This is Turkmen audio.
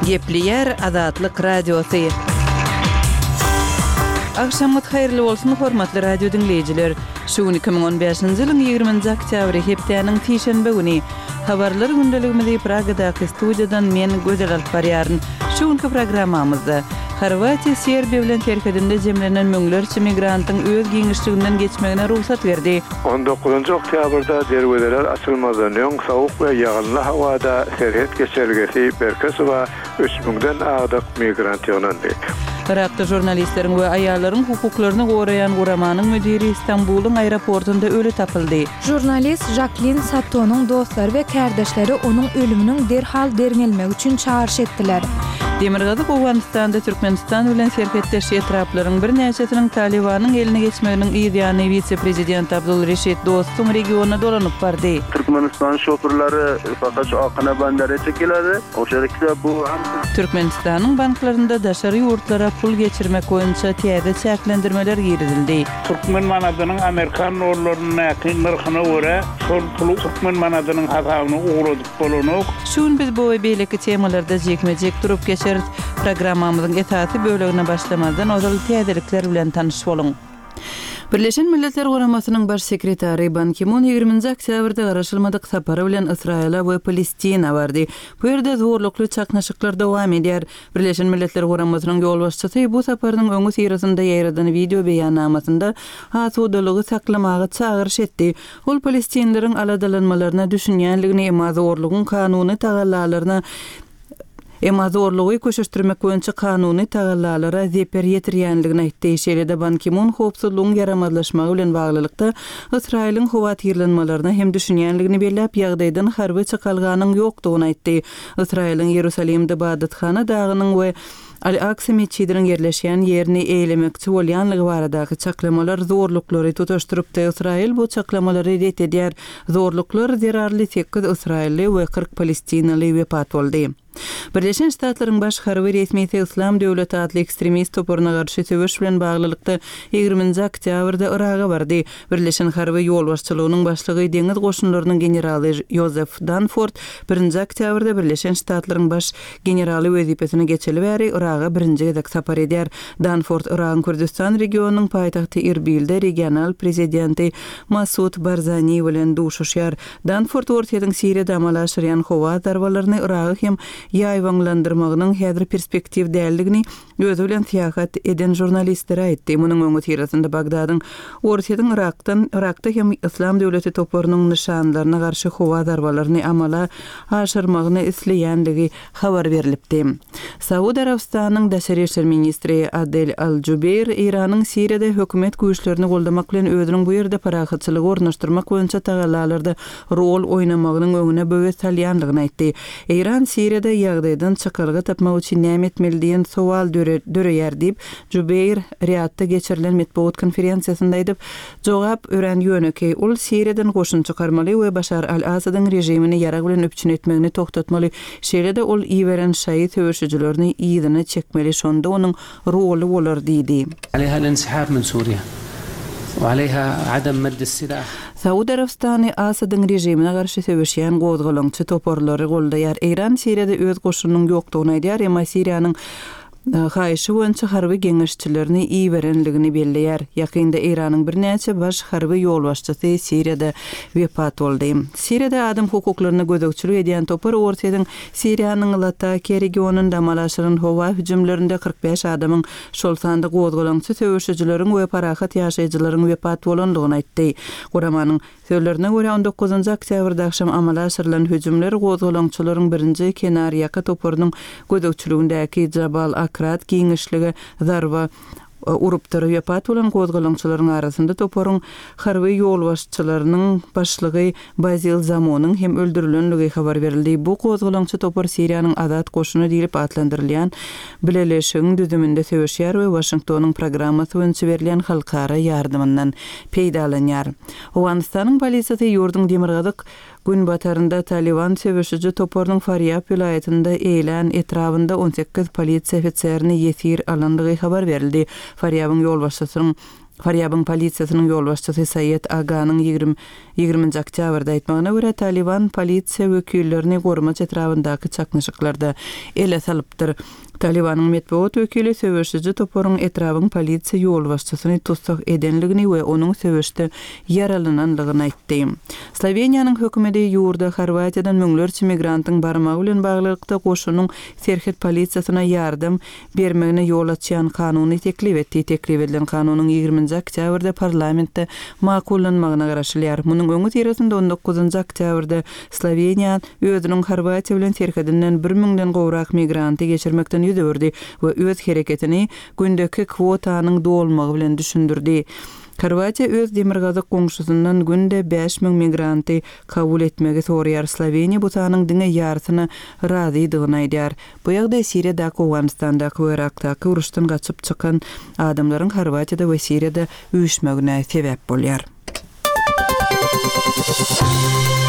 Gepleyer Azatlyk Radiosu. Akşamyt hayrly bolsun hormatly radio dinleyijiler. Şu 2015-nji ýylyň 20-nji oktýabry hepdeniň tişenbe güni habarlar gündeligimizde Pragadaky studiýadan men Gözel Alparýaryn. Şuňky programmamyzda Horwatiýa Serbiýa bilen terkedinde jemlenen müňlerçe migrantyň öz giňişliginden geçmegine ruhsat berdi. 19 oktýabrda derweler açylmadan öň sowuk we ýagynly hawada serhet geçergesi Berkesowa 3000den agdyk migrant ýonandy. Irakda jurnalistleriň we aýallaryň hukuklaryny goraýan guramanyň müdiri Istanbulyň aeroportunda öli tapyldy. Jurnalist Jacqueline Satto'nun dostlary we kärdeşleri onuň ölüminiň derhal dermelmek üçin çağırış etdiler. Demirgazyk Awganistanda Türkmenistan bilen serhetleşi etraplaryň bir näçetiniň Talibanyň eline geçmeginiň ýa-ni vice-prezident Abdulreşit Dostum regionuna dolanyp bardy. Türkmenistan şoförleri fakat Akana bandara çekiladi. O şerekde bu Türkmenistanyň banklarynda daşary ýurtlara pul geçirmek boýunça täze çäklendirmeler giridildi. Türkmen manadynyň Amerikan orlaryna ýakyn narhyna görä şol pul Türkmen manadynyň hasabyny uğradyp bolanyk. Şun biz bu we beýleki temalarda jekmejek durup programmamyzyň esasy bölegine başlamadan ozal täzelikler bilen tanyş boluň. Birleşen Milletler Guramasynyň baş sekretary Ban Ki-moon 20-nji oktýabrda garaşylmadyk sapary bilen Israila we Palestina bardy. Bu ýerde zorlukly çaknaşyklar dowam edýär. Birleşen Milletler Guramasynyň ýolbaşçysy bu saparynyň öňü sirasynda ýaýradan video beýannamasynda asudalygy saklamagy çağırış etdi. Ol Palestinleriň aladalanmalaryna düşünýänligini, mazorlugyň kanuny tagallalaryna zorlugy köşeşdirmek boýunça kanuny tagallalara zeper ýetirýänligini aýtdy. Şeýle Ban Ki-moon howpsuzlygyň yaramazlaşmagy bilen baglylykda Israiliň howa tirlenmalaryna hem düşünýänligini belläp ýagdaýdan harby çykalganyň ýokdugyny aýtdy. Israiliň Ýerusalimde Badatxana dagynyň we Al-Aqsa meçidiniň yerleşýän ýerini eýlemekçi bolýanlygy baradaky çaklamalar zorluklary tutaşdyrypdy. Israil bu çaklamalary ret edýär. Zorluklar zerarly 8 Israilli we 40 Palestinaly wepat boldy. Birleşen Ştatlaryň baş harby resmiýeti İslam döwleti adly ekstremist topuryna garşy töweş bilen baglylykda 20-nji oktýabrda Iraga bardy. Birleşen harby ýolbaşçylygynyň başlygy deňiz goşunlarynyň generaly Joseph Dunford 1-nji oktýabrda Birleşen Ştatlaryň baş generaly wezipesine geçeli bäri Iraga 1-nji gezek sapar edýär. Dunford Iragyň Kürdistan regionunyň paýtagty Erbilde regional prezidenti Masud Barzani bilen duşuşýar. Dunford ortadan Siriýada amal aşyrýan howa darbalaryny Iraga hem ýaýwanlandyrmagynyň häzir perspektiv däldigini özü bilen tiýahat eden jurnalistlere aýtdy. Munyň öňü tirasynda Bagdadyň ortadan Irakda hem İslam döwleti topurynyň nişanlaryna garşy howa darbalaryny amala aşyrmagyny isleýändigi habar berilipdi. Saudi Arabistanyň daşary işler ministri Adel Al-Jubeir Iranyň Siriýada hökümet güýçlerini goldamak bilen özüniň bu ýerde parahatçylygy ornaşdyrmak boýunça tagalarlarda rol oýnamagynyň öňüne böwet salýanlygyny aýtdy. Iran Siriýada ýagdaýdan çykarga tapmak üçin näme etmeli sowal döreýär diýip Jubeir Riyadda geçirilen metbuat konferensiýasynda aýdyp, jogap ören ýöneki ul Siriýadan goşun çykarmaly we Başar al-Asadyň rejimini ýarag bilen öpçün etmegini toktatmaly. Şeýle-de ul iýeren şaýy töweşijilerini ýygyna çekmeli, şonda onuň roly bolar diýdi. عليها الانسحاب من سوريا وعليها عدم مد السلاح. Saudi Arabistany Asadyň rejimine garşy söwüşýän gozgalançy toporlary goldaýar. Iran Siriýada öz goşunyň ýokdugyny aýdýar, emma Siriýanyň haýşy boýunça harby geňeşçilerini iýberenligini belleýär. Ýakynda Iranyň bir näçe baş harby ýolbaşçysy Siriýada wepat boldy. Siriýada adam hukuklaryna gözegçilik edýän topar ortadan Siriýanyň Latakia regionunda amal aşyran howa hüjümlerinde 45 adamyň şol sanda gozgalançy söwüşijileriň we parahat ýaşaýjylaryň wepat bolandygyny aýtdy. Guramanyň sözlerine görä 19-njy oktýabrda akşam amal aşyrylan hüjümler gozgalançylaryň birinji Kenariýaka topurynyň gözegçiligindäki Jabal Akrat giňişligi zarba urupdyr. Wepat bolan gozgalançylaryň arasynda toporyň harby ýolbaşçylarynyň başlygy Bazil Zamonyň hem öldürilenligi habar berildi. Bu gozgalançy topor Siriýanyň Azat goşuny diýip adlandyrylýan bileleşigiň düzüminde söwüşýär we Washingtonyň programmasy boýunça berilen halkara ýardymyndan peýdalanýar. Awganistanyň polisiýasy ýurdun Demirgazyk gün batarında Taliban söwüşüji toporynyň Faryab vilayetinde eýlen etrafynda 18 polisiýa ofitserini ýetir alandygy habar berildi. Faryabyň ýolbaşçysynyň Faryabın polisiýasynyň ýol başçysy Sayet Aganyň 20 oktýabrda aýtmagyna görä Taliban polisiýa wekillerini gormaç etrafyndaky çaknyşyklarda ele salypdyr. Talibanyň medeniýet wekili söwüşçi toporyň etrafyň polisiýa ýol başçysyny tutsak edenligini we onuň söwüşde yaralananlygyny aýtdy. Sloveniýanyň hökümeti ýurda Horwatiýadan müňlerçe migrantyň barmagy bilen baglykda goşunyň serhet polisiýasyna ýardam bermegine ýol açýan kanuny teklip etdi. Teklip edilen kanunyň 20 oktýabrda parlamentde makullanmagyna garaşylýar. Munyň öňü teresinde 19 oktýabrda Sloveniýa özüniň Horwatiýa bilen serhedinden 1000den gowrak migranty geçirmekden ýüzberdi we öz hereketini gündeki kwotanyň dolmagy bilen düşündirdi. Horwatiýa öz demirgazy goňşusyndan günde 5000 migranty kabul etmegi soraýar. Sloveniýa bu sanyň diňe ýarsyna razydygyny aýdýar. Bu ýagdaý Siriýada, Awganistanda we Irakda uruşdan gaçyp çykan adamlaryň Horwatiýada we Siriýada üýüşmegine sebäp bolýar.